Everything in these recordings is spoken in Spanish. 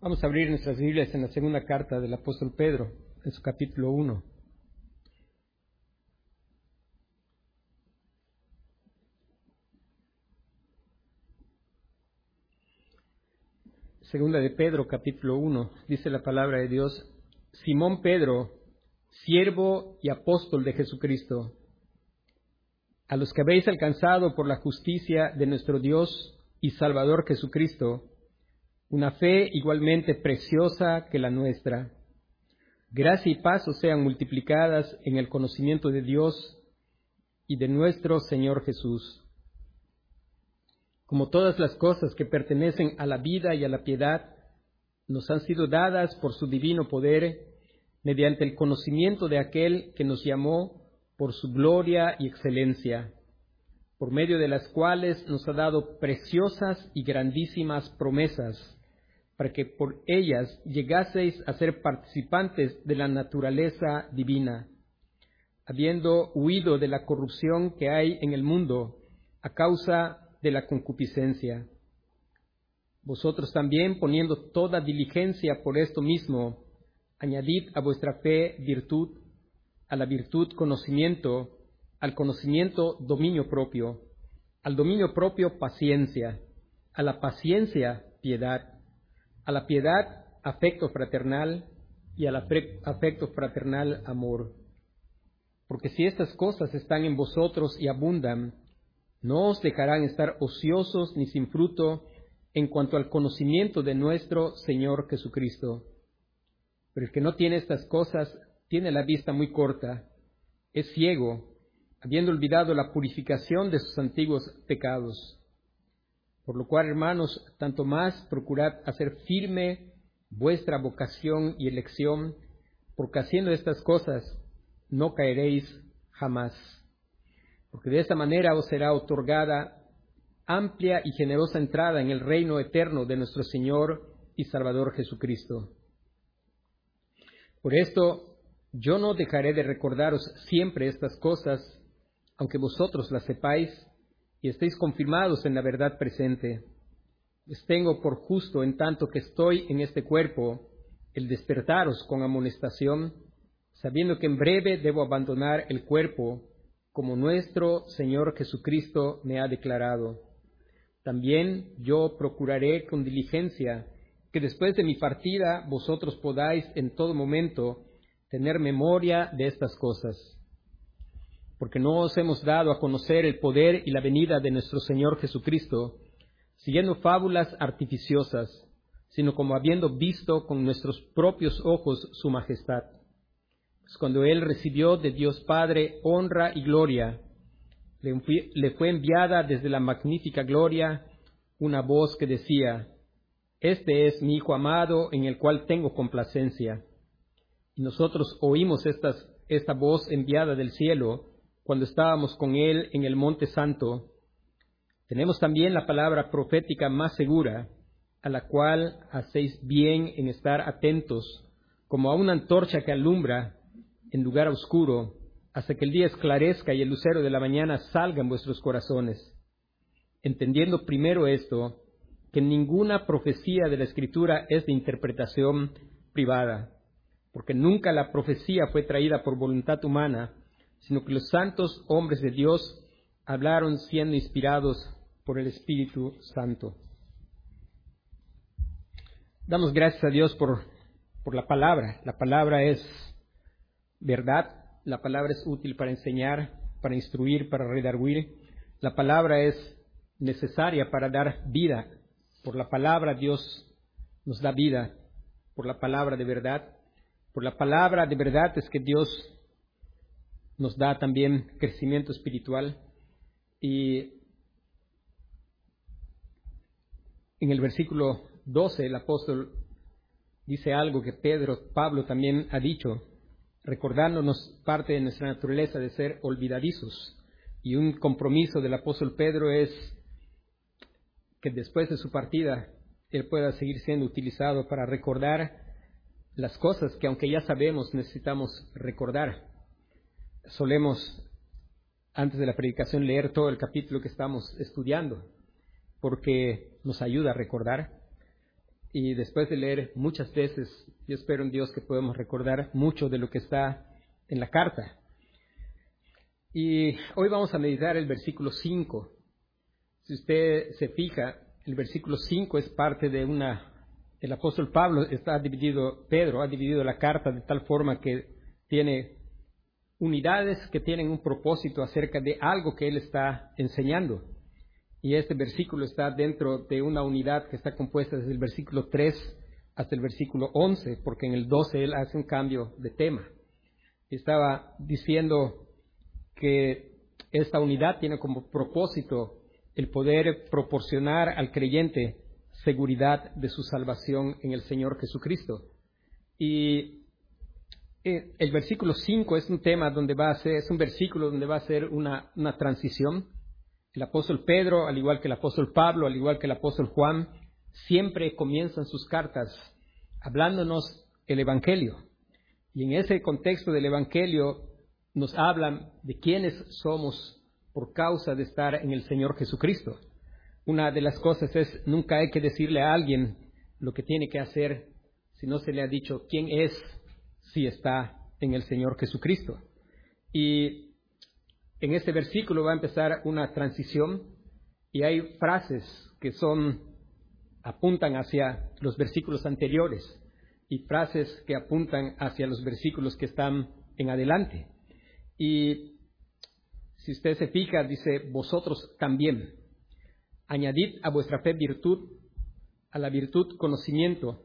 Vamos a abrir nuestras Biblias en la segunda carta del apóstol Pedro, en su capítulo 1. Segunda de Pedro, capítulo 1, dice la palabra de Dios: Simón Pedro, siervo y apóstol de Jesucristo, a los que habéis alcanzado por la justicia de nuestro Dios y Salvador Jesucristo, una fe igualmente preciosa que la nuestra. Gracia y paz os sean multiplicadas en el conocimiento de Dios y de nuestro Señor Jesús. Como todas las cosas que pertenecen a la vida y a la piedad, nos han sido dadas por su divino poder, mediante el conocimiento de aquel que nos llamó por su gloria y excelencia, por medio de las cuales nos ha dado preciosas y grandísimas promesas, para que por ellas llegaseis a ser participantes de la naturaleza divina, habiendo huido de la corrupción que hay en el mundo a causa de la concupiscencia. Vosotros también, poniendo toda diligencia por esto mismo, añadid a vuestra fe virtud, a la virtud conocimiento, al conocimiento dominio propio, al dominio propio paciencia, a la paciencia piedad, a la piedad afecto fraternal y al afecto fraternal amor. Porque si estas cosas están en vosotros y abundan, no os dejarán estar ociosos ni sin fruto en cuanto al conocimiento de nuestro Señor Jesucristo. Pero el que no tiene estas cosas tiene la vista muy corta, es ciego, habiendo olvidado la purificación de sus antiguos pecados. Por lo cual, hermanos, tanto más procurad hacer firme vuestra vocación y elección, porque haciendo estas cosas no caeréis jamás. Porque de esta manera os será otorgada amplia y generosa entrada en el reino eterno de nuestro Señor y Salvador Jesucristo. Por esto, yo no dejaré de recordaros siempre estas cosas, aunque vosotros las sepáis y estéis confirmados en la verdad presente. Les tengo por justo, en tanto que estoy en este cuerpo, el despertaros con amonestación, sabiendo que en breve debo abandonar el cuerpo, como nuestro Señor Jesucristo me ha declarado. También yo procuraré con diligencia que después de mi partida vosotros podáis en todo momento tener memoria de estas cosas. Porque no os hemos dado a conocer el poder y la venida de nuestro Señor Jesucristo, siguiendo fábulas artificiosas, sino como habiendo visto con nuestros propios ojos su majestad. Pues cuando Él recibió de Dios Padre honra y gloria, le fue enviada desde la magnífica gloria una voz que decía: Este es mi Hijo amado, en el cual tengo complacencia. Y nosotros oímos esta voz enviada del cielo cuando estábamos con Él en el Monte Santo. Tenemos también la palabra profética más segura, a la cual hacéis bien en estar atentos, como a una antorcha que alumbra en lugar oscuro, hasta que el día esclarezca y el lucero de la mañana salga en vuestros corazones. Entendiendo primero esto, que ninguna profecía de la Escritura es de interpretación privada, porque nunca la profecía fue traída por voluntad humana, sino que los santos hombres de Dios hablaron siendo inspirados por el Espíritu Santo. Damos gracias a Dios por la palabra. La palabra es verdad, la palabra es útil para enseñar, para instruir, para redarguir. La palabra es necesaria para dar vida. Por la palabra Dios nos da vida, por la palabra de verdad. Por la palabra de verdad es que Dios nos da también crecimiento espiritual. Y en el versículo 12 el apóstol dice algo que Pablo también ha dicho, recordándonos parte de nuestra naturaleza de ser olvidadizos. Y un compromiso del apóstol Pedro es que después de su partida él pueda seguir siendo utilizado para recordar las cosas que, aunque ya sabemos, necesitamos recordar. Solemos, antes de la predicación, leer todo el capítulo que estamos estudiando, porque nos ayuda a recordar. y después de leer muchas veces, yo espero en Dios que podamos recordar mucho de lo que está en la carta. Y hoy vamos a meditar el versículo 5. Si usted se fija, el versículo 5 es parte de el apóstol Pedro ha dividido la carta de tal forma que tiene unidades que tienen un propósito acerca de algo que él está enseñando. Y este versículo está dentro de una unidad que está compuesta desde el versículo 3 hasta el versículo 11, porque en el 12 él hace un cambio de tema. Estaba diciendo que esta unidad tiene como propósito el poder proporcionar al creyente seguridad de su salvación en el Señor Jesucristo. Y el versículo 5 es un tema es un versículo donde va a ser una transición. El apóstol Pedro, al igual que el apóstol Pablo, al igual que el apóstol Juan, siempre comienzan sus cartas hablándonos el Evangelio. Y en ese contexto del Evangelio nos hablan de quiénes somos por causa de estar en el Señor Jesucristo. Una de las cosas es, nunca hay que decirle a alguien lo que tiene que hacer si no se le ha dicho quién es si está en el Señor Jesucristo. Y en este versículo va a empezar una transición y hay frases que apuntan hacia los versículos anteriores y frases que apuntan hacia los versículos que están en adelante. Y si usted se fija, dice, vosotros también. Añadid a vuestra fe virtud, a la virtud conocimiento.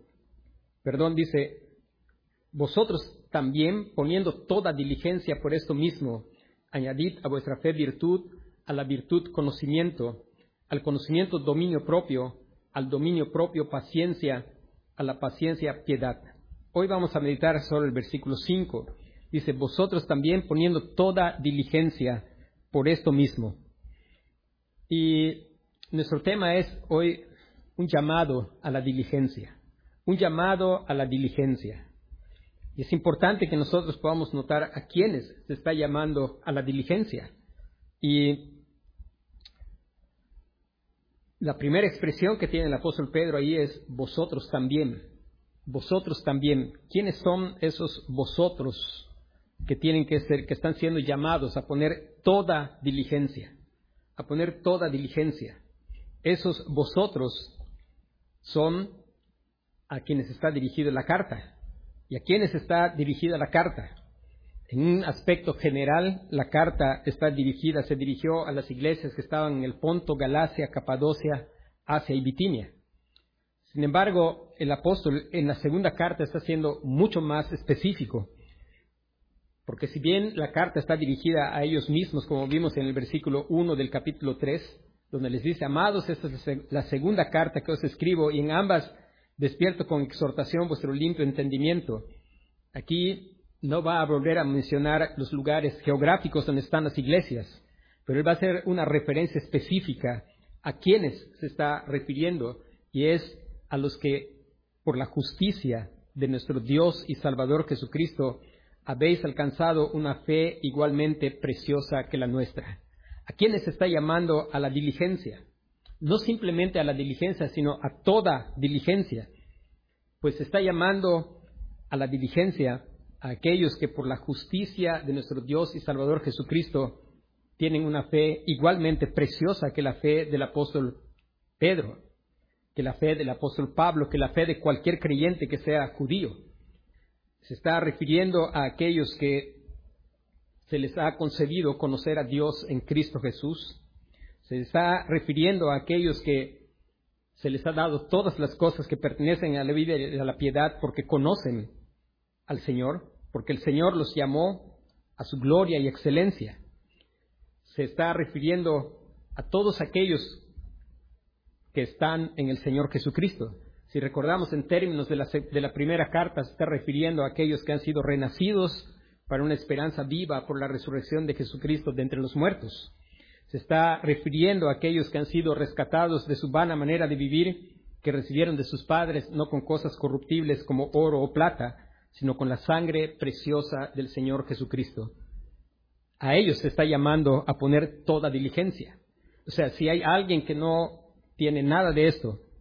Dice, vosotros también, poniendo toda diligencia por esto mismo, añadid a vuestra fe virtud, a la virtud conocimiento, al conocimiento dominio propio, al dominio propio paciencia, a la paciencia piedad. Hoy vamos a meditar sobre el versículo 5. Dice, vosotros también poniendo toda diligencia por esto mismo. Y nuestro tema es hoy un llamado a la diligencia. Un llamado a la diligencia. Y es importante que nosotros podamos notar a quiénes se está llamando a la diligencia. Y la primera expresión que tiene el apóstol Pedro ahí es vosotros también. Vosotros también. ¿Quiénes son esos vosotros que están siendo llamados a poner toda diligencia? A poner toda diligencia. Esos vosotros son a quienes está dirigida la carta. ¿Y a quiénes está dirigida la carta? En un aspecto general, la carta se dirigió a las iglesias que estaban en el Ponto, Galacia, Capadocia, Asia y Bitinia. Sin embargo, el apóstol en la segunda carta está siendo mucho más específico, porque si bien la carta está dirigida a ellos mismos, como vimos en el versículo 1 del capítulo 3, donde les dice, amados, esta es la segunda carta que os escribo, y en ambas despierto con exhortación vuestro limpio entendimiento. Aquí no va a volver a mencionar los lugares geográficos donde están las iglesias, pero él va a hacer una referencia específica a quienes se está refiriendo, y es a los que, por la justicia de nuestro Dios y Salvador Jesucristo, habéis alcanzado una fe igualmente preciosa que la nuestra. ¿A quiénes se está llamando a la diligencia? No simplemente a la diligencia, sino a toda diligencia. Pues se está llamando a la diligencia a aquellos que por la justicia de nuestro Dios y Salvador Jesucristo tienen una fe igualmente preciosa que la fe del apóstol Pedro, que la fe del apóstol Pablo, que la fe de cualquier creyente que sea judío. Se está refiriendo a aquellos que se les ha concedido conocer a Dios en Cristo Jesús. Se está refiriendo a aquellos que se les ha dado todas las cosas que pertenecen a la vida y a la piedad porque conocen al Señor, porque el Señor los llamó a su gloria y excelencia. Se está refiriendo a todos aquellos que están en el Señor Jesucristo. Si recordamos en términos de la primera carta, se está refiriendo a aquellos que han sido renacidos para una esperanza viva por la resurrección de Jesucristo de entre los muertos. Se está refiriendo a aquellos que han sido rescatados de su vana manera de vivir, que recibieron de sus padres, no con cosas corruptibles como oro o plata, sino con la sangre preciosa del Señor Jesucristo. A ellos se está llamando a poner toda diligencia. O sea, si hay alguien que no tiene nada de esto,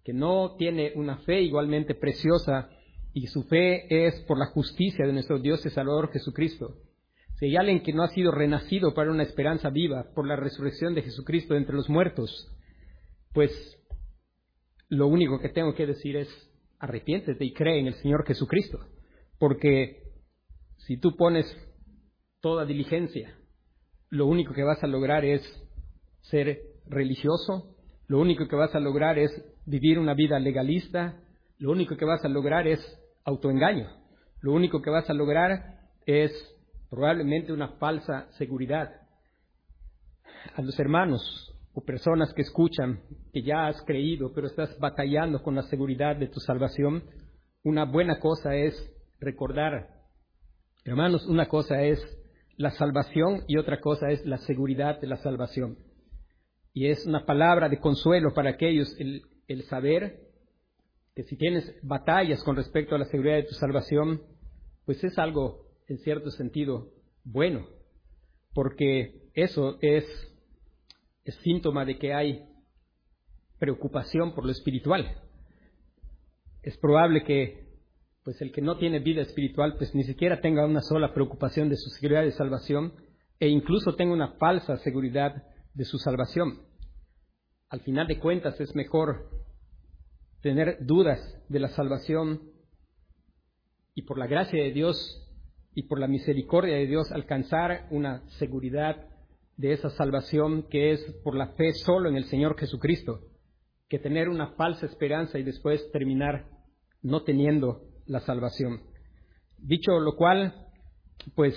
que no tiene una fe igualmente preciosa, y su fe es por la justicia de nuestro Dios y Salvador Jesucristo. Si hay alguien que no ha sido renacido para una esperanza viva por la resurrección de Jesucristo de entre los muertos, pues lo único que tengo que decir es: arrepiéntete y cree en el Señor Jesucristo. Porque si tú pones toda diligencia, lo único que vas a lograr es ser religioso, lo único que vas a lograr es vivir una vida legalista, lo único que vas a lograr es autoengaño, lo único que vas a lograr es probablemente una falsa seguridad. A los hermanos o personas que escuchan que ya has creído, pero estás batallando con la seguridad de tu salvación, una buena cosa es recordar, hermanos, una cosa es la salvación y otra cosa es la seguridad de la salvación. Y es una palabra de consuelo para aquellos el saber que si tienes batallas con respecto a la seguridad de tu salvación, pues es algo en cierto sentido bueno, porque eso es síntoma de que hay preocupación por lo espiritual. Es probable que pues el que no tiene vida espiritual pues ni siquiera tenga una sola preocupación de su seguridad de salvación, e incluso tenga una falsa seguridad de su salvación. Al final de cuentas es mejor tener dudas de la salvación y por la gracia de Dios y por la misericordia de Dios alcanzar una seguridad de esa salvación que es por la fe solo en el Señor Jesucristo, que tener una falsa esperanza y después terminar no teniendo la salvación. Dicho lo cual, pues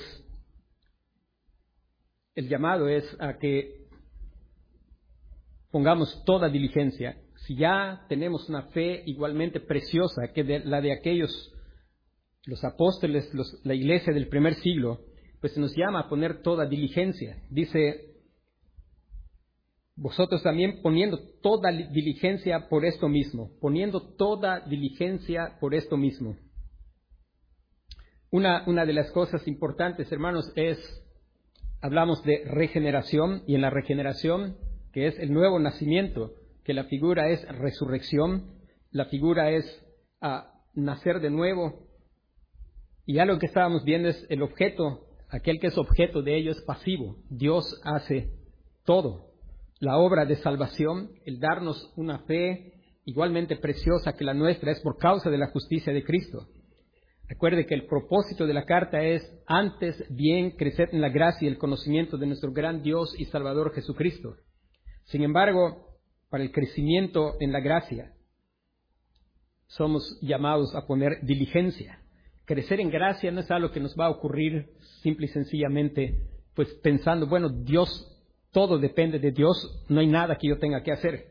el llamado es a que pongamos toda diligencia. Si ya tenemos una fe igualmente preciosa que la de aquellos, los apóstoles, la iglesia del primer siglo, pues se nos llama a poner toda diligencia. Dice: vosotros también poniendo toda diligencia por esto mismo, poniendo toda diligencia por esto mismo. Una de las cosas importantes, hermanos, hablamos de regeneración, y en la regeneración, que es el nuevo nacimiento, que la figura es resurrección, la figura es nacer de nuevo, y ya lo que estábamos viendo es el objeto, aquel que es objeto de ello es pasivo. Dios hace todo. La obra de salvación, el darnos una fe igualmente preciosa que la nuestra, es por causa de la justicia de Cristo. Recuerde que el propósito de la carta es: antes bien creced en la gracia y el conocimiento de nuestro gran Dios y Salvador Jesucristo. Sin embargo, para el crecimiento en la gracia, somos llamados a poner diligencia. Crecer en gracia no es algo que nos va a ocurrir simple y sencillamente, pues pensando, bueno, Dios, todo depende de Dios, no hay nada que yo tenga que hacer.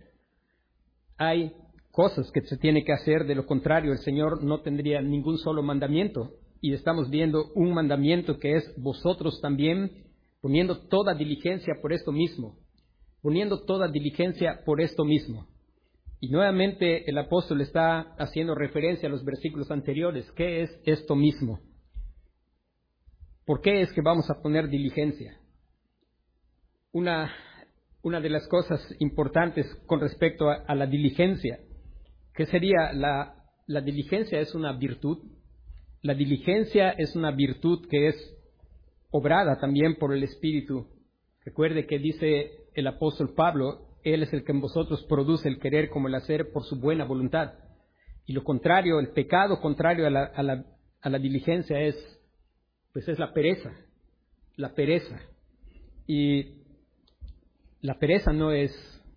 Hay cosas que se tiene que hacer, de lo contrario el Señor no tendría ningún solo mandamiento. Y estamos viendo un mandamiento que es: vosotros también, poniendo toda diligencia por esto mismo. Poniendo toda diligencia por esto mismo. Y nuevamente el apóstol está haciendo referencia a los versículos anteriores. ¿Qué es esto mismo? ¿Por qué es que vamos a poner diligencia? Una de las cosas importantes con respecto a la diligencia, ¿qué sería? La diligencia es una virtud. La diligencia es una virtud que es obrada también por el Espíritu. Recuerde que dice el apóstol Pablo: Él es el que en vosotros produce el querer como el hacer por su buena voluntad. Y lo contrario, el pecado contrario a la diligencia es la pereza. La pereza. Y la pereza no es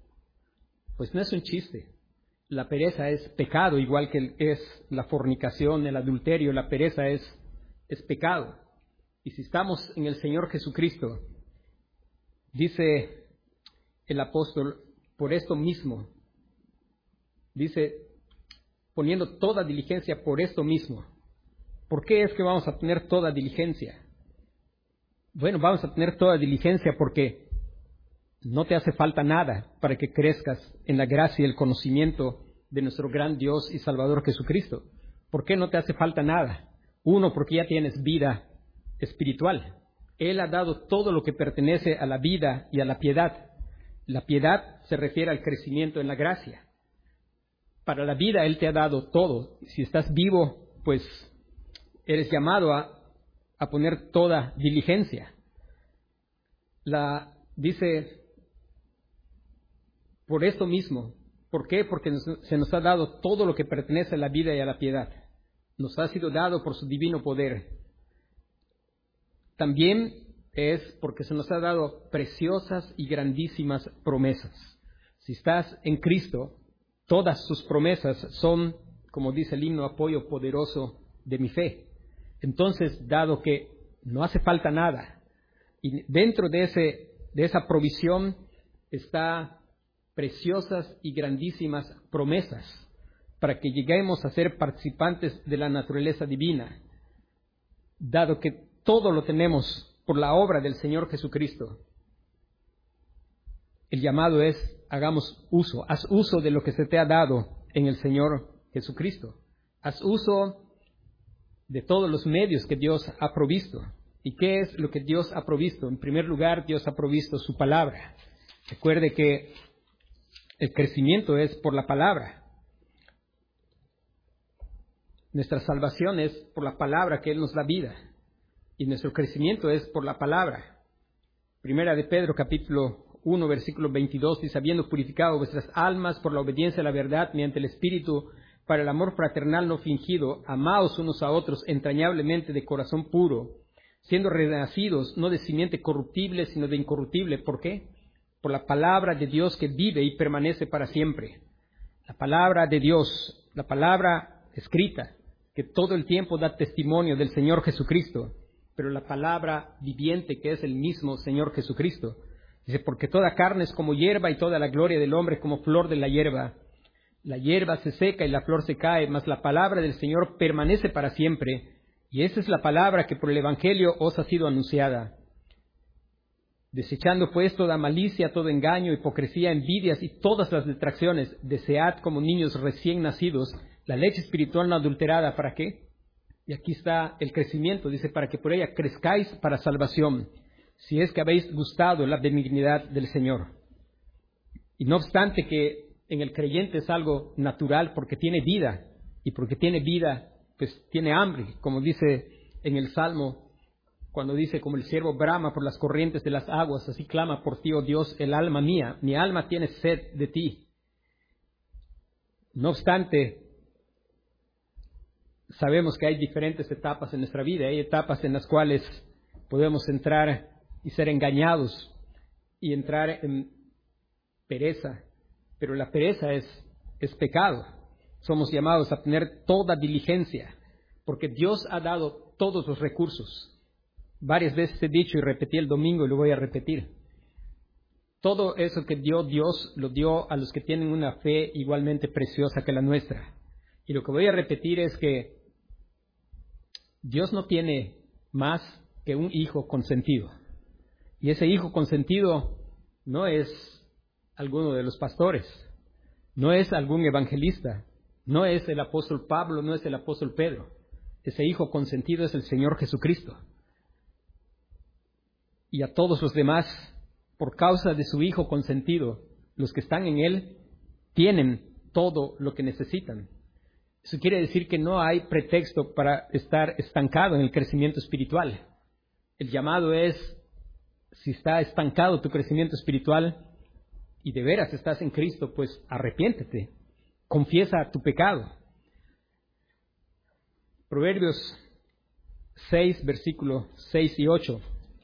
un chiste. La pereza es pecado, igual que es la fornicación, el adulterio. La pereza es pecado. Y si estamos en el Señor Jesucristo, dice el apóstol, por esto mismo, dice, poniendo toda diligencia por esto mismo. ¿Por qué es que vamos a tener toda diligencia? Bueno, vamos a tener toda diligencia porque no te hace falta nada para que crezcas en la gracia y el conocimiento de nuestro gran Dios y Salvador Jesucristo. ¿Por qué no te hace falta nada? Uno, porque ya tienes vida espiritual. Él ha dado todo lo que pertenece a la vida y a la piedad. La piedad se refiere al crecimiento en la gracia. para la vida Él te ha dado todo. Si estás vivo, pues eres llamado a poner toda diligencia. Dice, por esto mismo. ¿Por qué? Porque se nos ha dado todo lo que pertenece a la vida y a la piedad. Nos ha sido dado por su divino poder. También es porque se nos ha dado preciosas y grandísimas promesas. Si estás en Cristo, todas sus promesas son, como dice el himno, apoyo poderoso de mi fe. Entonces, dado que no hace falta nada, y dentro de esa provisión está preciosas y grandísimas promesas para que lleguemos a ser participantes de la naturaleza divina, dado que todo lo tenemos por la obra del Señor Jesucristo. El llamado es, haz uso de lo que se te ha dado en el Señor Jesucristo. Haz uso de todos los medios que Dios ha provisto. ¿Y qué es lo que Dios ha provisto? En primer lugar, Dios ha provisto su palabra. Recuerde que el crecimiento es por la palabra. Nuestra salvación es por la palabra que Él nos da vida. Y nuestro crecimiento es por la palabra. Primera de Pedro, capítulo 1, versículo 22, dice, habiendo purificado vuestras almas por la obediencia a la verdad mediante el Espíritu, para el amor fraternal no fingido, amaos unos a otros entrañablemente de corazón puro, siendo renacidos no de simiente corruptible, sino de incorruptible. ¿Por qué? Por la palabra de Dios que vive y permanece para siempre. La palabra de Dios, la palabra escrita, que todo el tiempo da testimonio del Señor Jesucristo, pero la palabra viviente que es el mismo Señor Jesucristo. Dice, porque toda carne es como hierba y toda la gloria del hombre como flor de la hierba. La hierba se seca y la flor se cae, mas la palabra del Señor permanece para siempre. Y esa es la palabra que por el Evangelio os ha sido anunciada. Desechando pues toda malicia, todo engaño, hipocresía, envidias y todas las detracciones, desead como niños recién nacidos la leche espiritual no adulterada. ¿Para qué? Y aquí está el crecimiento, dice, para que por ella crezcáis para salvación, si es que habéis gustado la benignidad del Señor. Y no obstante que en el creyente es algo natural porque tiene vida, y porque tiene vida, pues tiene hambre, como dice en el Salmo, cuando dice, como el siervo brama por las corrientes de las aguas, así clama por ti, oh Dios, el alma mía, mi alma tiene sed de ti. No obstante, sabemos que hay diferentes etapas en nuestra vida. Hay etapas en las cuales podemos entrar y ser engañados y entrar en pereza. Pero la pereza es pecado. Somos llamados a tener toda diligencia, porque Dios ha dado todos los recursos. Varias veces he dicho y repetí el domingo y lo voy a repetir. Todo eso que dio Dios lo dio a los que tienen una fe igualmente preciosa que la nuestra. Y lo que voy a repetir es que Dios no tiene más que un hijo consentido. Y ese hijo consentido no es alguno de los pastores, no es algún evangelista, no es el apóstol Pablo, no es el apóstol Pedro. Ese hijo consentido es el Señor Jesucristo. Y a todos los demás, por causa de su hijo consentido, los que están en Él, tienen todo lo que necesitan. Eso quiere decir que no hay pretexto para estar estancado en el crecimiento espiritual. El llamado es, si está estancado tu crecimiento espiritual y de veras estás en Cristo, pues arrepiéntete, confiesa tu pecado. Proverbios 6, versículos 6 y 8.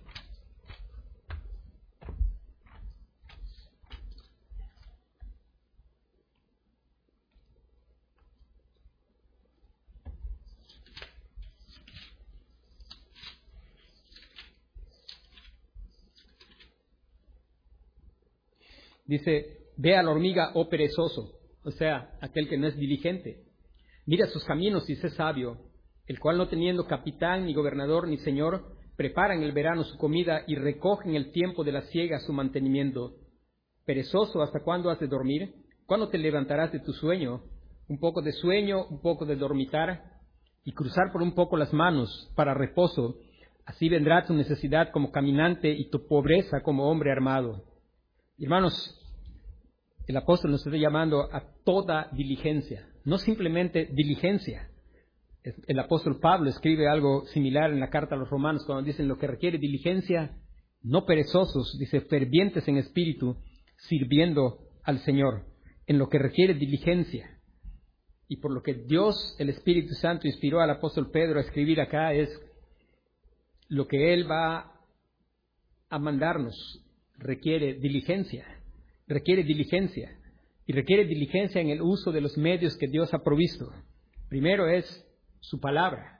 Dice, ve a la hormiga, oh perezoso, o sea, aquel que no es diligente. Mira sus caminos y sé sabio, el cual no teniendo capitán, ni gobernador, ni señor, prepara en el verano su comida y recoge en el tiempo de la siega su mantenimiento. Perezoso, ¿hasta cuándo has de dormir? ¿Cuándo te levantarás de tu sueño? Un poco de sueño, un poco de dormitar, y cruzar por un poco las manos para reposo. Así vendrá tu necesidad como caminante y tu pobreza como hombre armado. Hermanos, El apóstol nos está llamando a toda diligencia, no simplemente diligencia. El apóstol Pablo escribe algo similar en la carta a los romanos cuando dicen lo que requiere diligencia, no perezosos, dice fervientes en espíritu, sirviendo al Señor, en lo que requiere diligencia. Y por lo que Dios, el Espíritu Santo, inspiró al apóstol Pedro a escribir acá es lo que Él va a mandarnos. Requiere diligencia, y requiere diligencia en el uso de los medios que Dios ha provisto. Primero es su palabra.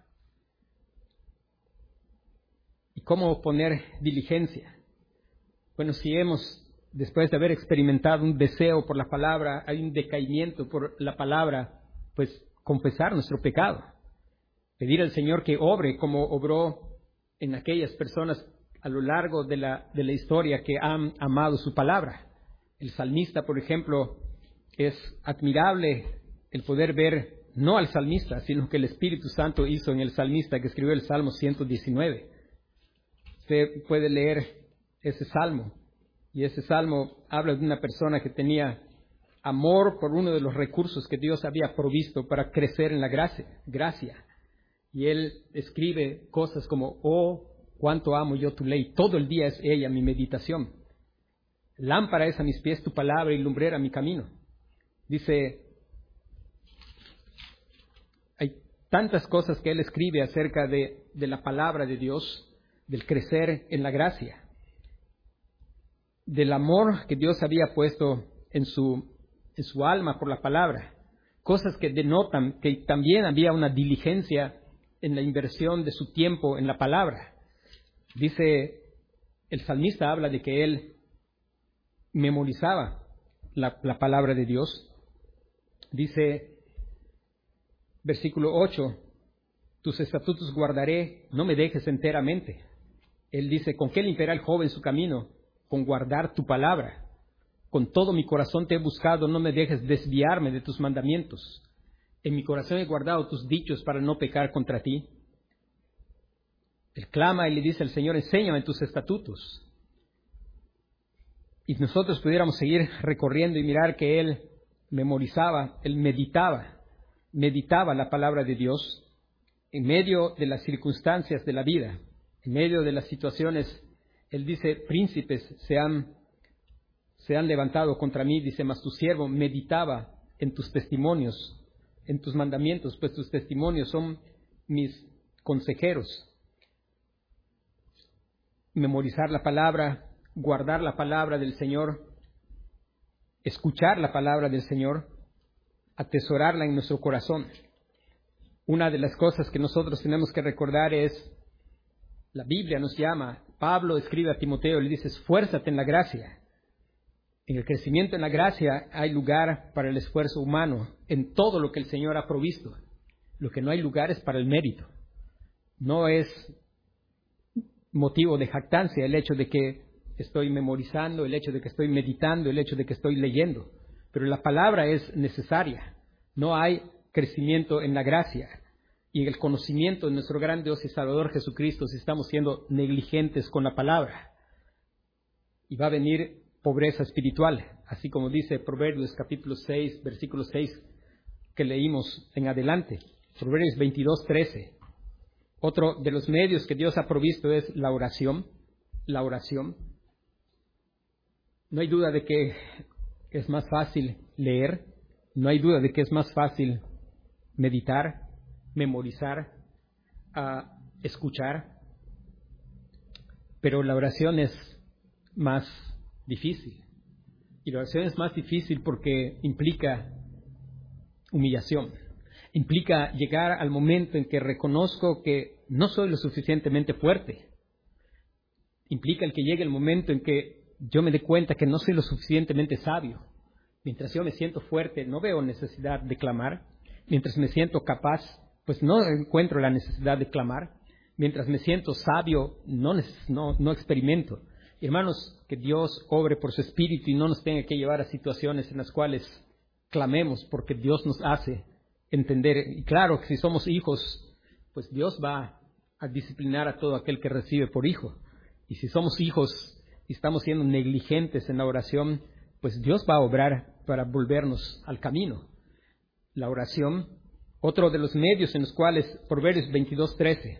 ¿Y cómo poner diligencia? Bueno, si después de haber experimentado un deseo por la palabra, hay un decaimiento por la palabra, pues confesar nuestro pecado. Pedir al Señor que obre como obró en aquellas personas a lo largo de la historia que han amado su palabra. El salmista, por ejemplo, es admirable el poder ver, no al salmista, sino que el Espíritu Santo hizo en el salmista que escribió el Salmo 119. Usted puede leer ese salmo, y ese salmo habla de una persona que tenía amor por uno de los recursos que Dios había provisto para crecer en la gracia. Y él escribe cosas como, oh, cuánto amo yo tu ley, todo el día es ella mi meditación. Lámpara es a mis pies tu palabra y lumbrera mi camino. Dice, hay tantas cosas que él escribe acerca de la palabra de Dios, del crecer en la gracia, del amor que Dios había puesto en su alma por la palabra, cosas que denotan que también había una diligencia en la inversión de su tiempo en la palabra. Dice, el salmista habla de que él memorizaba la palabra de Dios. Dice, versículo 8, tus estatutos guardaré, no me dejes enteramente. Él dice, ¿con qué limpiará el joven su camino? Con guardar tu palabra. Con todo mi corazón te he buscado, no me dejes desviarme de tus mandamientos. En mi corazón he guardado tus dichos para no pecar contra ti. Él clama y le dice al Señor, enséñame tus estatutos. Y nosotros pudiéramos seguir recorriendo y mirar que él memorizaba, él meditaba la palabra de Dios en medio de las circunstancias de la vida, en medio de las situaciones. Él dice, príncipes se han levantado contra mí, dice, mas tu siervo meditaba en tus testimonios, en tus mandamientos, pues tus testimonios son mis consejeros. Memorizar la palabra, guardar la palabra del Señor, escuchar la palabra del Señor, atesorarla en nuestro corazón. Una de las cosas que nosotros tenemos que recordar es, la Biblia nos llama, Pablo escribe a Timoteo, le dice, esfuérzate en la gracia. En el crecimiento en la gracia hay lugar para el esfuerzo humano, en todo lo que el Señor ha provisto. Lo que no hay lugar es para el mérito. No es motivo de jactancia el hecho de que estoy memorizando, el hecho de que estoy meditando, el hecho de que estoy leyendo. Pero la palabra es necesaria. No hay crecimiento en la gracia y en el conocimiento de nuestro gran Dios y Salvador Jesucristo si estamos siendo negligentes con la palabra. Y va a venir pobreza espiritual, así como dice Proverbios capítulo 6, versículo 6, que leímos en adelante. Proverbios 22:13. Otro de los medios que Dios ha provisto es la oración. La oración. No hay duda de que es más fácil leer, no hay duda de que es más fácil meditar, memorizar, escuchar, pero la oración es más difícil. Y la oración es más difícil porque implica humillación. Implica llegar al momento en que reconozco que no soy lo suficientemente fuerte. Implica el que llegue el momento en que yo me dé cuenta que no soy lo suficientemente sabio. Mientras yo me siento fuerte, no veo necesidad de clamar. Mientras me siento capaz, pues no encuentro la necesidad de clamar. Mientras me siento sabio, no experimento. Hermanos, que Dios obre por su Espíritu y no nos tenga que llevar a situaciones en las cuales clamemos, porque Dios nos hace entender. Y claro, que si somos hijos, pues Dios va a disciplinar a todo aquel que recibe por hijo. Y si somos hijos y estamos siendo negligentes en la oración, pues Dios va a obrar para volvernos al camino. La oración, otro de los medios en los cuales, Proverbios 22:13.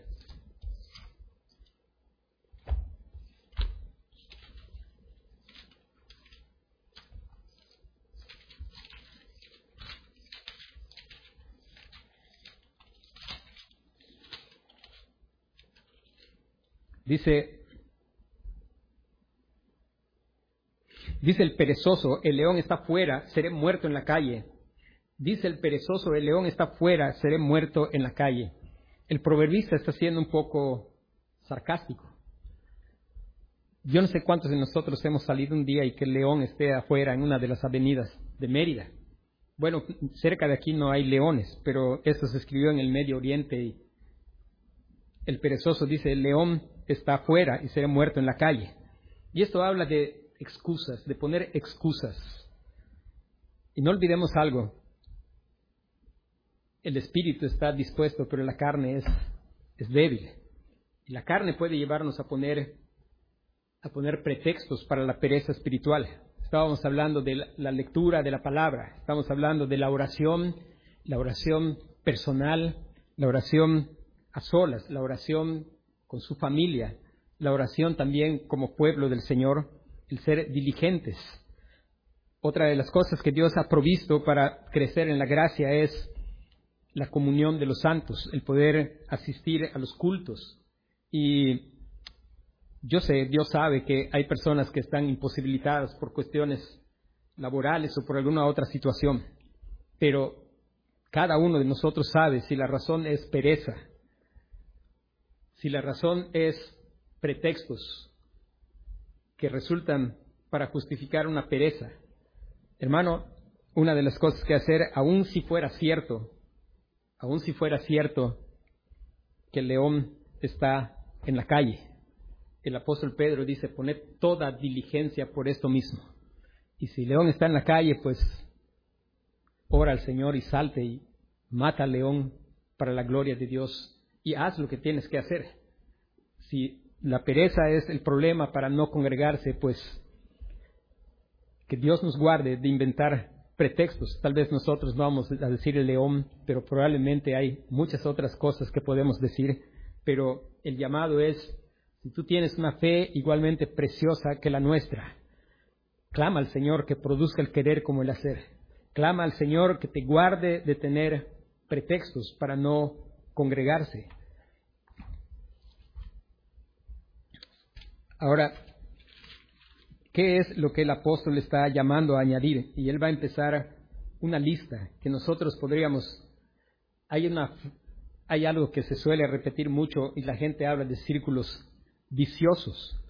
Dice el perezoso, el león está fuera, seré muerto en la calle. Dice el perezoso, el león está fuera, seré muerto en la calle. El proverbista está siendo un poco sarcástico. Yo no sé cuántos de nosotros hemos salido un día y que el león esté afuera en una de las avenidas de Mérida. Bueno, cerca de aquí no hay leones, pero esto se escribió en el Medio Oriente y el perezoso dice, el león está afuera y seré muerto en la calle. Y esto habla de excusas, de poner excusas. Y no olvidemos algo, el espíritu está dispuesto, pero la carne es débil. Y la carne puede llevarnos a poner pretextos para la pereza espiritual. Estábamos hablando de la lectura de la palabra, estamos hablando de la oración personal, la oración a solas, la oración con su familia, la oración también como pueblo del Señor, el ser diligentes. Otra de las cosas que Dios ha provisto para crecer en la gracia es la comunión de los santos, el poder asistir a los cultos. Y yo sé, Dios sabe que hay personas que están imposibilitadas por cuestiones laborales o por alguna otra situación, pero cada uno de nosotros sabe si la razón es pereza, si la razón es pretextos que resultan para justificar una pereza. Hermano, una de las cosas que hacer, aun si fuera cierto que el león está en la calle, el apóstol Pedro dice, poned toda diligencia por esto mismo. Y si el león está en la calle, pues ora al Señor y salte y mata al león para la gloria de Dios y haz lo que tienes que hacer. Si la pereza es el problema para no congregarse, pues que Dios nos guarde de inventar pretextos. Tal vez nosotros vamos a decir el león, pero probablemente hay muchas otras cosas que podemos decir. Pero el llamado es, si tú tienes una fe igualmente preciosa que la nuestra, clama al Señor que produzca el querer como el hacer. Clama al Señor que te guarde de tener pretextos para no congregarse. Ahora, ¿qué es lo que el apóstol está llamando a añadir? Y él va a empezar una lista que nosotros podríamos... Hay algo que se suele repetir mucho y la gente habla de círculos viciosos.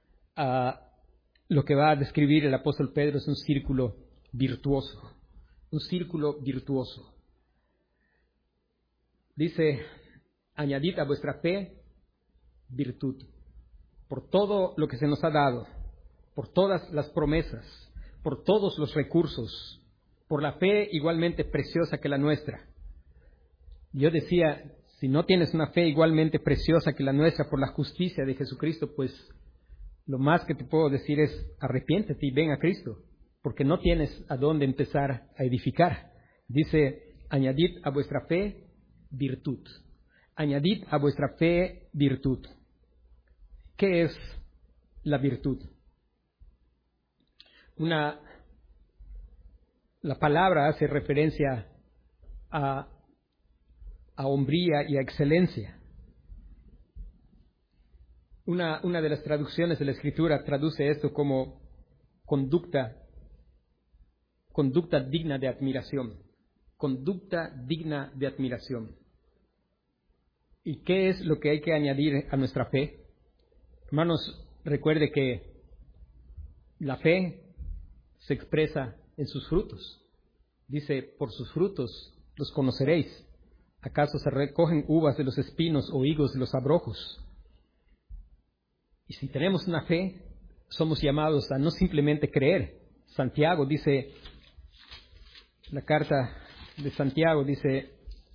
Lo que va a describir el apóstol Pedro es un círculo virtuoso. Un círculo virtuoso. Dice, añadid a vuestra fe virtud. Por todo lo que se nos ha dado, por todas las promesas, por todos los recursos, por la fe igualmente preciosa que la nuestra. Yo decía, si no tienes una fe igualmente preciosa que la nuestra por la justicia de Jesucristo, pues lo más que te puedo decir es arrepiéntete y ven a Cristo, porque no tienes a dónde empezar a edificar. Dice, añadid a vuestra fe virtud. Añadid a vuestra fe virtud. ¿Qué es la virtud? La palabra hace referencia a hombría y a excelencia. Una de las traducciones de la Escritura traduce esto como conducta digna de admiración. Conducta digna de admiración. ¿Y qué es lo que hay que añadir a nuestra fe? Hermanos, recuerde que la fe se expresa en sus frutos. Dice, por sus frutos los conoceréis. ¿Acaso se recogen uvas de los espinos o higos de los abrojos? Y si tenemos una fe, somos llamados a no simplemente creer. Santiago dice, la carta de Santiago dice,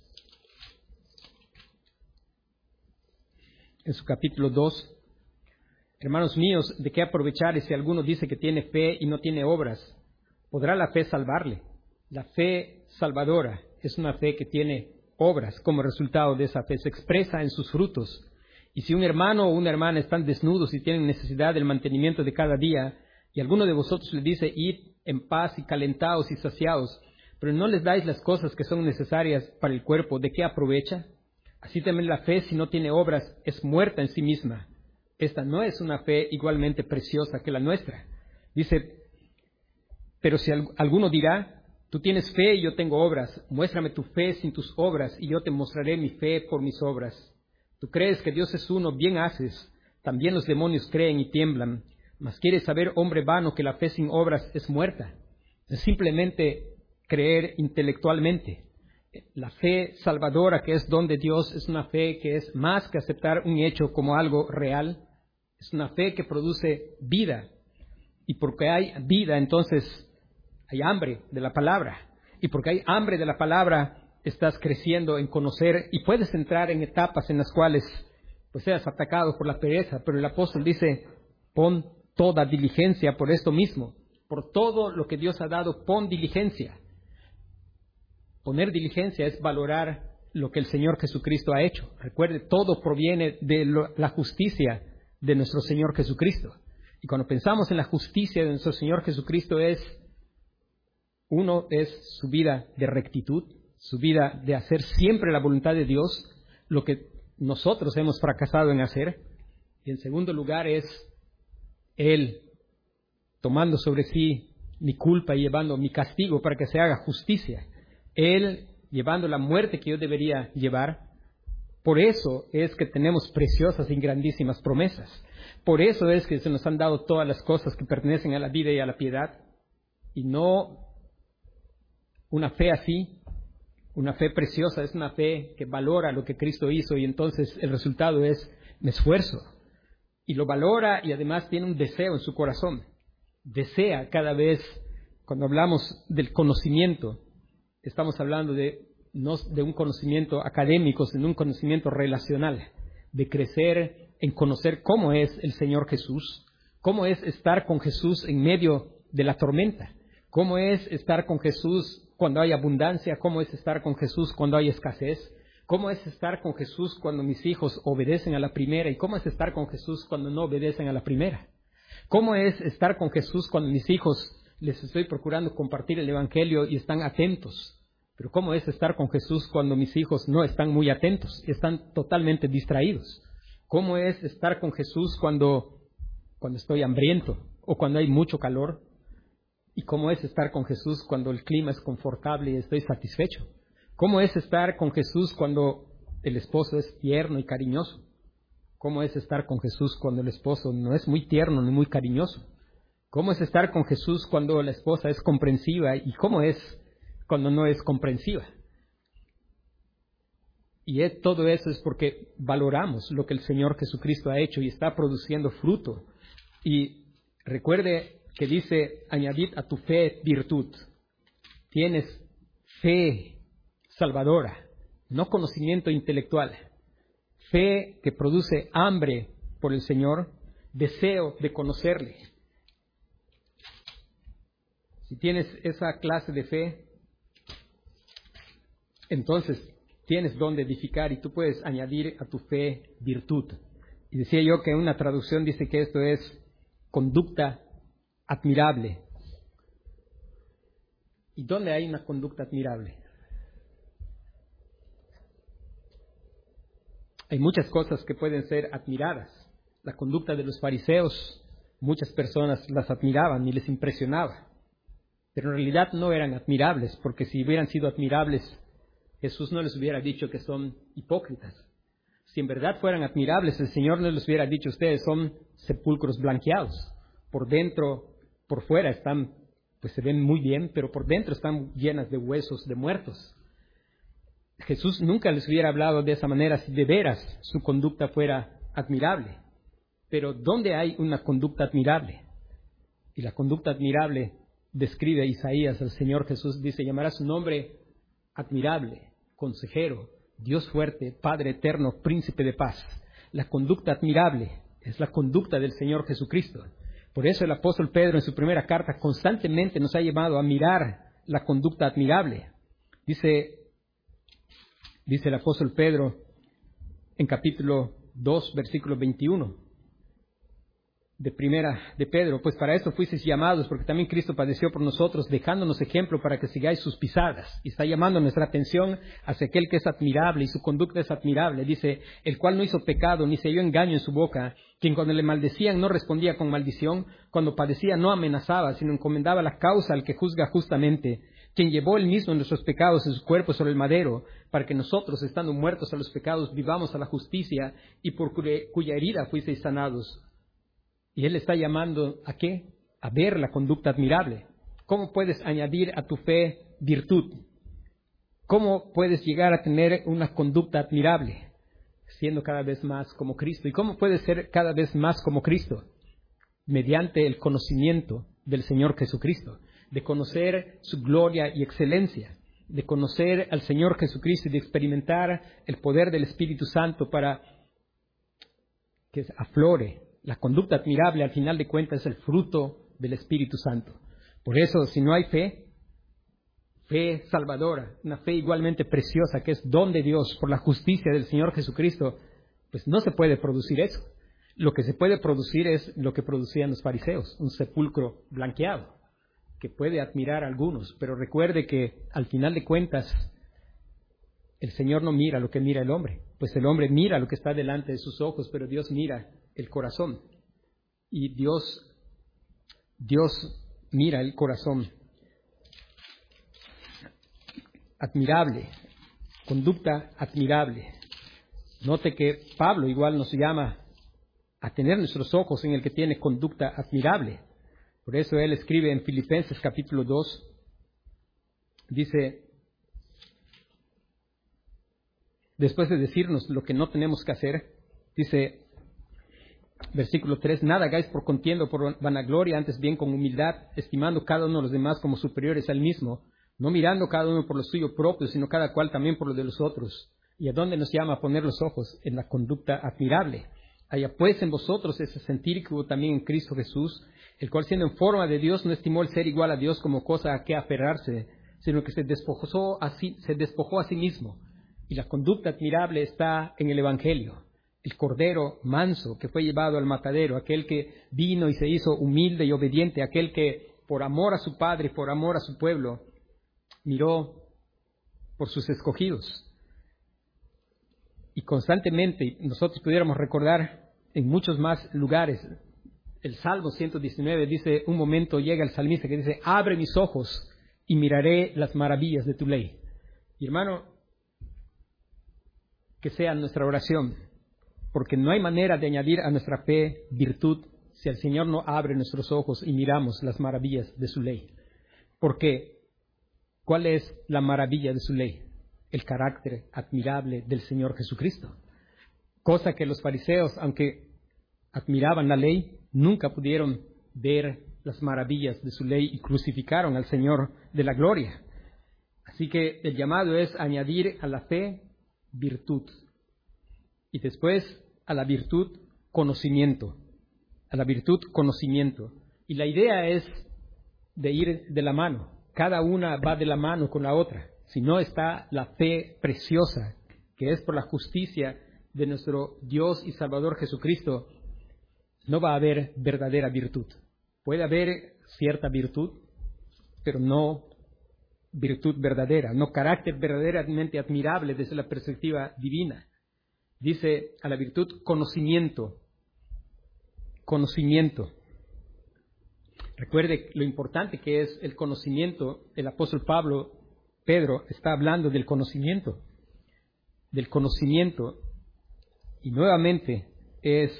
en su capítulo 2, hermanos míos, ¿de qué aprovechar si alguno dice que tiene fe y no tiene obras? ¿Podrá la fe salvarle? La fe salvadora es una fe que tiene obras como resultado de esa fe, se expresa en sus frutos. Y si un hermano o una hermana están desnudos y tienen necesidad del mantenimiento de cada día, y alguno de vosotros les dice, id en paz y calentaos y saciaos, pero no les dais las cosas que son necesarias para el cuerpo, ¿de qué aprovecha? Así también la fe, si no tiene obras, es muerta en sí misma. Esta no es una fe igualmente preciosa que la nuestra. Dice, pero si alguno dirá, tú tienes fe y yo tengo obras, muéstrame tu fe sin tus obras y yo te mostraré mi fe por mis obras. Tú crees que Dios es uno, bien haces, también los demonios creen y tiemblan, mas quieres saber, hombre vano, que la fe sin obras es muerta. Es simplemente creer intelectualmente. La fe salvadora, que es don de Dios, es una fe que es más que aceptar un hecho como algo real. Es una fe que produce vida. Y porque hay vida, entonces hay hambre de la palabra. Y porque hay hambre de la palabra, estás creciendo en conocer y puedes entrar en etapas en las cuales pues seas atacado por la pereza. Pero el apóstol dice, pon toda diligencia por esto mismo. Por todo lo que Dios ha dado, pon diligencia. Poner diligencia es valorar lo que el Señor Jesucristo ha hecho. Recuerde, todo proviene de la justicia de nuestro Señor Jesucristo. Y cuando pensamos en la justicia de nuestro Señor Jesucristo es su vida de rectitud, su vida de hacer siempre la voluntad de Dios, lo que nosotros hemos fracasado en hacer. Y en segundo lugar es Él tomando sobre sí mi culpa y llevando mi castigo para que se haga justicia. Él llevando la muerte que yo debería llevar. Por eso es que tenemos preciosas y grandísimas promesas. Por eso es que se nos han dado todas las cosas que pertenecen a la vida y a la piedad. Y no una fe así, una fe preciosa, es una fe que valora lo que Cristo hizo y entonces el resultado es me esfuerzo. Y lo valora y además tiene un deseo en su corazón. Desea cada vez, cuando hablamos del conocimiento, estamos hablando no de un conocimiento académico, sino un conocimiento relacional, de crecer en conocer cómo es el Señor Jesús, cómo es estar con Jesús en medio de la tormenta, cómo es estar con Jesús cuando hay abundancia, cómo es estar con Jesús cuando hay escasez, cómo es estar con Jesús cuando mis hijos obedecen a la primera y cómo es estar con Jesús cuando no obedecen a la primera, cómo es estar con Jesús cuando mis hijos les estoy procurando compartir el Evangelio y están atentos. Pero ¿cómo es estar con Jesús cuando mis hijos no están muy atentos, están totalmente distraídos? ¿Cómo es estar con Jesús cuando estoy hambriento o cuando hay mucho calor? ¿Y cómo es estar con Jesús cuando el clima es confortable y estoy satisfecho? ¿Cómo es estar con Jesús cuando el esposo es tierno y cariñoso? ¿Cómo es estar con Jesús cuando el esposo no es muy tierno ni muy cariñoso? ¿Cómo es estar con Jesús cuando la esposa es comprensiva? ¿Y cómo es cuando no es comprensiva? Y todo eso es porque valoramos lo que el Señor Jesucristo ha hecho y está produciendo fruto. Y recuerde que dice, añadid a tu fe virtud. Tienes fe salvadora, no conocimiento intelectual. Fe que produce hambre por el Señor, deseo de conocerle. Si tienes esa clase de fe, entonces tienes donde edificar y tú puedes añadir a tu fe virtud. Y decía yo que una traducción dice que esto es conducta admirable. ¿Y dónde hay una conducta admirable? Hay muchas cosas que pueden ser admiradas. La conducta de los fariseos, muchas personas las admiraban y les impresionaba. Pero en realidad no eran admirables, porque si hubieran sido admirables, Jesús no les hubiera dicho que son hipócritas. Si en verdad fueran admirables, el Señor no les hubiera dicho, ustedes son sepulcros blanqueados. Por dentro, por fuera están, pues se ven muy bien, pero por dentro están llenas de huesos de muertos. Jesús nunca les hubiera hablado de esa manera si de veras su conducta fuera admirable. Pero ¿dónde hay una conducta admirable? Y la conducta admirable describe Isaías al Señor Jesús, dice, llamará su nombre admirable, consejero, Dios fuerte, Padre eterno, príncipe de paz. La conducta admirable es la conducta del Señor Jesucristo. Por eso el apóstol Pedro en su primera carta constantemente nos ha llevado a mirar la conducta admirable. Dice el apóstol Pedro en capítulo 2, versículo 21 de Pedro, pues para esto fuisteis llamados, porque también Cristo padeció por nosotros, dejándonos ejemplo para que sigáis sus pisadas. Y está llamando nuestra atención hacia aquel que es admirable, y su conducta es admirable. Dice, el cual no hizo pecado, ni se halló engaño en su boca, quien cuando le maldecían no respondía con maldición, cuando padecía no amenazaba, sino encomendaba la causa al que juzga justamente, quien llevó él mismo nuestros pecados en su cuerpo sobre el madero, para que nosotros, estando muertos a los pecados, vivamos a la justicia, y por cuya herida fuisteis sanados. Y Él está llamando ¿a qué? A ver la conducta admirable. ¿Cómo puedes añadir a tu fe virtud? ¿Cómo puedes llegar a tener una conducta admirable? Siendo cada vez más como Cristo. ¿Y cómo puedes ser cada vez más como Cristo? Mediante el conocimiento del Señor Jesucristo. De conocer su gloria y excelencia. De conocer al Señor Jesucristo y de experimentar el poder del Espíritu Santo para que aflore. La conducta admirable, al final de cuentas, es el fruto del Espíritu Santo. Por eso, si no hay fe salvadora, una fe igualmente preciosa, que es don de Dios por la justicia del Señor Jesucristo, pues no se puede producir eso. Lo que se puede producir es lo que producían los fariseos, un sepulcro blanqueado, que puede admirar a algunos. Pero recuerde que, al final de cuentas, el Señor no mira lo que mira el hombre, pues el hombre mira lo que está delante de sus ojos, pero Dios mira el corazón. Y Dios mira el corazón. Admirable, conducta admirable. Note que Pablo igual nos llama a tener nuestros ojos en el que tiene conducta admirable. Por eso él escribe en Filipenses capítulo 2, dice, después de decirnos lo que no tenemos que hacer, dice, versículo 3, nada hagáis por contienda o por vanagloria, antes bien con humildad, estimando cada uno de los demás como superiores al mismo, no mirando cada uno por lo suyo propio, sino cada cual también por lo de los otros. ¿Y a dónde nos llama a poner los ojos? En la conducta admirable. Haya pues en vosotros ese sentir que hubo también en Cristo Jesús, el cual siendo en forma de Dios no estimó el ser igual a Dios como cosa a que aferrarse, sino que se despojó a sí mismo. Y la conducta admirable está en el Evangelio. El cordero manso que fue llevado al matadero, aquel que vino y se hizo humilde y obediente, aquel que por amor a su Padre y por amor a su pueblo miró por sus escogidos. Y constantemente nosotros pudiéramos recordar en muchos más lugares. El Salmo 119 dice, un momento llega el salmista que dice, abre mis ojos y miraré las maravillas de tu ley. Y hermano, que sea nuestra oración, porque no hay manera de añadir a nuestra fe virtud si el Señor no abre nuestros ojos y miramos las maravillas de su ley. Porque, ¿cuál es la maravilla de su ley? El carácter admirable del Señor Jesucristo. Cosa que los fariseos, aunque admiraban la ley, nunca pudieron ver las maravillas de su ley y crucificaron al Señor de la gloria. Así que el llamado es añadir a la fe virtud. Y después a la virtud conocimiento. A la virtud conocimiento. Y la idea es de ir de la mano. Cada una va de la mano con la otra. Si no está la fe preciosa, que es por la justicia de nuestro Dios y Salvador Jesucristo, no va a haber verdadera virtud. Puede haber cierta virtud, pero no virtud verdadera, no carácter verdaderamente admirable desde la perspectiva divina. Dice a la virtud conocimiento. Conocimiento. Recuerde lo importante que es el conocimiento. El apóstol Pedro está hablando del conocimiento. Del conocimiento. Y nuevamente es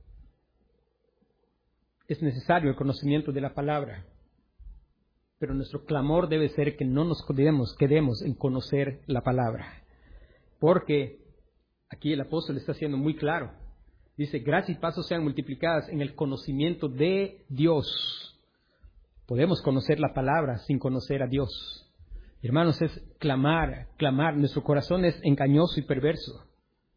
necesario el conocimiento de la palabra. Pero nuestro clamor debe ser que no nos quedemos en conocer la palabra. Porque aquí el apóstol está siendo muy claro. Dice, gracia y paz sean multiplicadas en el conocimiento de Dios. Podemos conocer la palabra sin conocer a Dios. Hermanos, es clamar. Nuestro corazón es engañoso y perverso.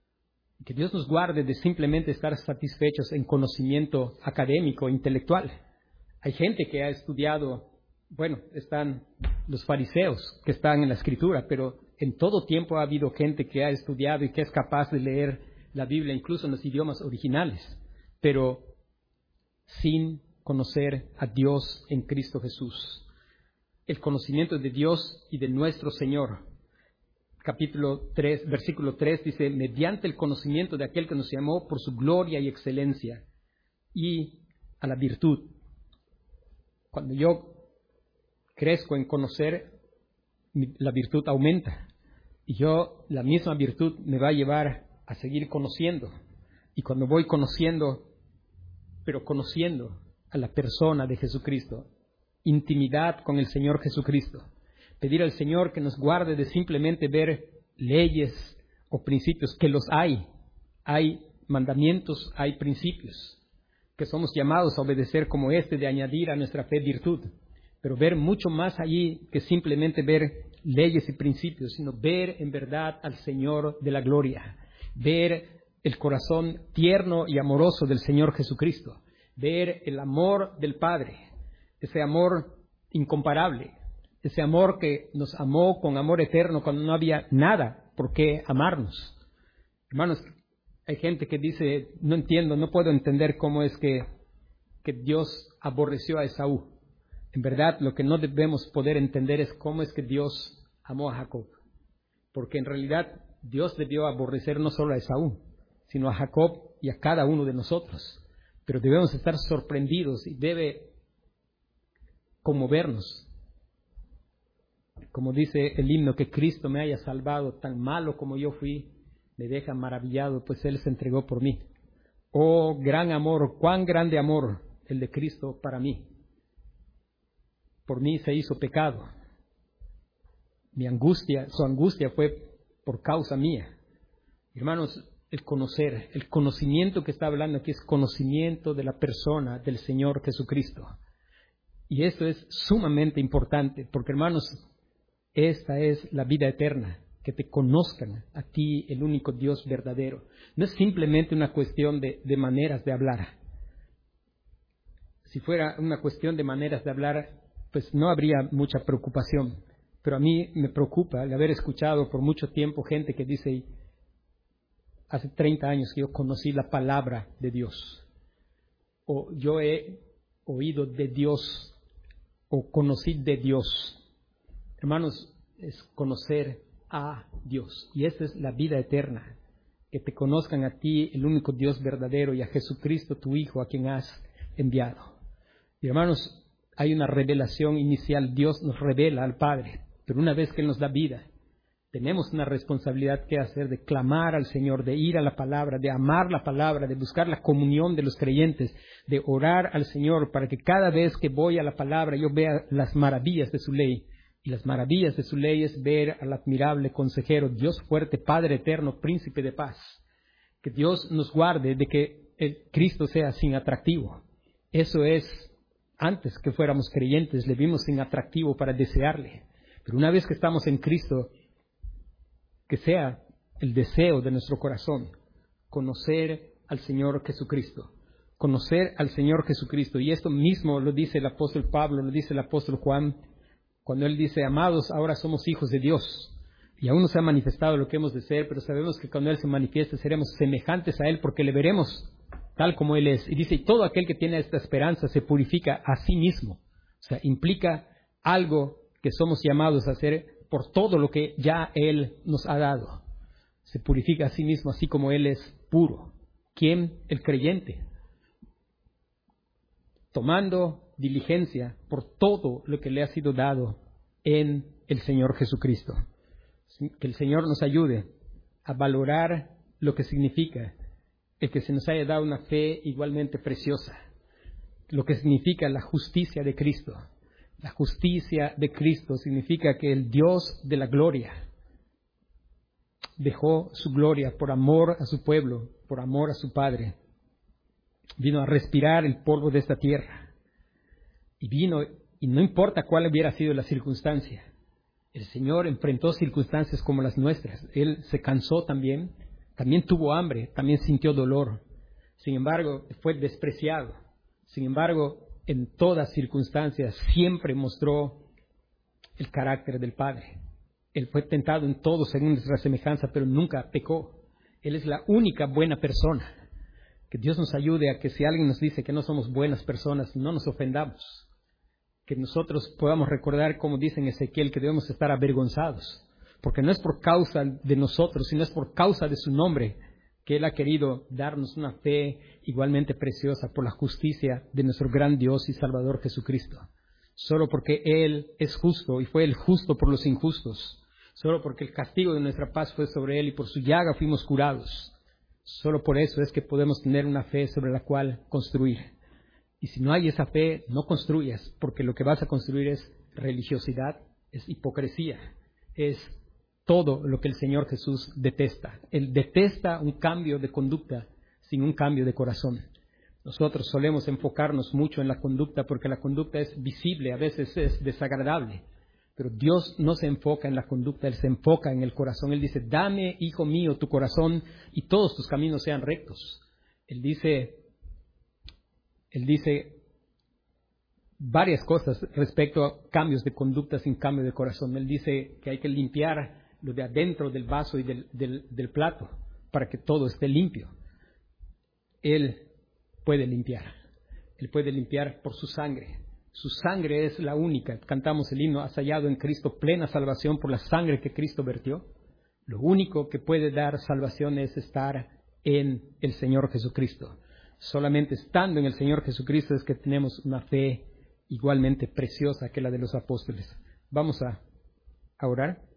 Que Dios nos guarde de simplemente estar satisfechos en conocimiento académico, intelectual. Hay gente que ha estudiado, bueno, están los fariseos que están en la Escritura, pero en todo tiempo ha habido gente que ha estudiado y que es capaz de leer la Biblia, incluso en los idiomas originales, pero sin conocer a Dios en Cristo Jesús. El conocimiento de Dios y de nuestro Señor. Capítulo 3, versículo 3 dice, mediante el conocimiento de aquel que nos llamó por su gloria y excelencia y a la virtud. Cuando yo crezco en conocer, la virtud aumenta. Y la misma virtud me va a llevar a seguir conociendo. Y cuando voy conociendo, pero conociendo a la persona de Jesucristo, intimidad con el Señor Jesucristo, pedir al Señor que nos guarde de simplemente ver leyes o principios, que los hay mandamientos, hay principios, que somos llamados a obedecer como de añadir a nuestra fe virtud, pero ver mucho más allí que simplemente ver leyes y principios, sino ver en verdad al Señor de la gloria, ver el corazón tierno y amoroso del Señor Jesucristo, ver el amor del Padre, ese amor incomparable, ese amor que nos amó con amor eterno cuando no había nada por qué amarnos. Hermanos, hay gente que dice, no entiendo, no puedo entender cómo es que Dios aborreció a Esaú. En verdad, lo que no debemos poder entender es cómo es que Dios amó a Jacob. Porque en realidad Dios debió aborrecer no solo a Esaú, sino a Jacob y a cada uno de nosotros. Pero debemos estar sorprendidos y debe conmovernos. Como dice el himno, que Cristo me haya salvado, tan malo como yo fui, me deja maravillado, pues Él se entregó por mí. Oh, gran amor, cuán grande amor el de Cristo para mí. Por mí se hizo pecado. Su angustia fue por causa mía. Hermanos, el conocimiento que está hablando aquí es conocimiento de la persona del Señor Jesucristo. Y esto es sumamente importante, porque hermanos, esta es la vida eterna, que te conozcan a ti, el único Dios verdadero. No es simplemente una cuestión de maneras de hablar. Si fuera una cuestión de maneras de hablar, pues no habría mucha preocupación. Pero a mí me preocupa el haber escuchado por mucho tiempo gente que dice, hace 30 años que yo conocí la palabra de Dios, o yo he oído de Dios, o conocí de Dios. Hermanos, es conocer a Dios. Y esa es la vida eterna, que te conozcan a ti, el único Dios verdadero, y a Jesucristo, tu Hijo, a quien has enviado. Y hermanos, hay una revelación inicial. Dios nos revela al Padre, pero una vez que Él nos da vida, tenemos una responsabilidad que hacer de clamar al Señor, de ir a la palabra, de amar la palabra, de buscar la comunión de los creyentes, de orar al Señor para que cada vez que voy a la palabra yo vea las maravillas de su ley. Y las maravillas de su ley es ver al admirable consejero, Dios fuerte, Padre eterno, príncipe de paz. Que Dios nos guarde de que el Cristo sea sin atractivo. Eso es, antes que fuéramos creyentes, le vimos sin atractivo para desearle. Pero una vez que estamos en Cristo, que sea el deseo de nuestro corazón, conocer al Señor Jesucristo. Conocer al Señor Jesucristo. Y esto mismo lo dice el apóstol Pablo, lo dice el apóstol Juan, cuando él dice, amados, ahora somos hijos de Dios. Y aún no se ha manifestado lo que hemos de ser, pero sabemos que cuando Él se manifieste seremos semejantes a Él, porque le veremos tal como Él es. Y dice, y todo aquel que tiene esta esperanza se purifica a sí mismo. O sea, implica algo que somos llamados a hacer por todo lo que ya Él nos ha dado. Se purifica a sí mismo, así como Él es puro. ¿Quién? El creyente. Tomando diligencia por todo lo que le ha sido dado en el Señor Jesucristo. Que el Señor nos ayude a valorar lo que significa el que se nos haya dado una fe igualmente preciosa, lo que significa la justicia de Cristo. La justicia de Cristo significa que el Dios de la gloria dejó su gloria por amor a su pueblo, por amor a su Padre. Vino a respirar el polvo de esta tierra. Y no importa cuál hubiera sido la circunstancia, el Señor enfrentó circunstancias como las nuestras. Él se cansó también tuvo hambre, también sintió dolor. Sin embargo, fue despreciado. Sin embargo, en todas circunstancias, siempre mostró el carácter del Padre. Él fue tentado en todo según nuestra semejanza, pero nunca pecó. Él es la única buena persona. Que Dios nos ayude a que si alguien nos dice que no somos buenas personas, no nos ofendamos. Que nosotros podamos recordar, como dice en Ezequiel, que debemos estar avergonzados. Porque no es por causa de nosotros, sino es por causa de su nombre que Él ha querido darnos una fe igualmente preciosa por la justicia de nuestro gran Dios y Salvador Jesucristo. Solo porque Él es justo y fue el justo por los injustos. Solo porque el castigo de nuestra paz fue sobre Él y por su llaga fuimos curados. Solo por eso es que podemos tener una fe sobre la cual construir. Y si no hay esa fe, no construyas, porque lo que vas a construir es religiosidad, es hipocresía, es todo lo que el Señor Jesús detesta. Él detesta un cambio de conducta sin un cambio de corazón. Nosotros solemos enfocarnos mucho en la conducta porque la conducta es visible, a veces es desagradable. Pero Dios no se enfoca en la conducta, Él se enfoca en el corazón. Él dice, dame, hijo mío, tu corazón y todos tus caminos sean rectos. Él dice varias cosas respecto a cambios de conducta sin cambio de corazón. Él dice que hay que limpiar lo de adentro del vaso y del plato para que todo esté limpio. Él puede limpiar. Él puede limpiar por su sangre. Su sangre es la única. Cantamos el himno, has hallado en Cristo plena salvación por la sangre que Cristo vertió. Lo único que puede dar salvación es estar en el Señor Jesucristo. Solamente estando en el Señor Jesucristo es que tenemos una fe igualmente preciosa que la de los apóstoles. Vamos a orar.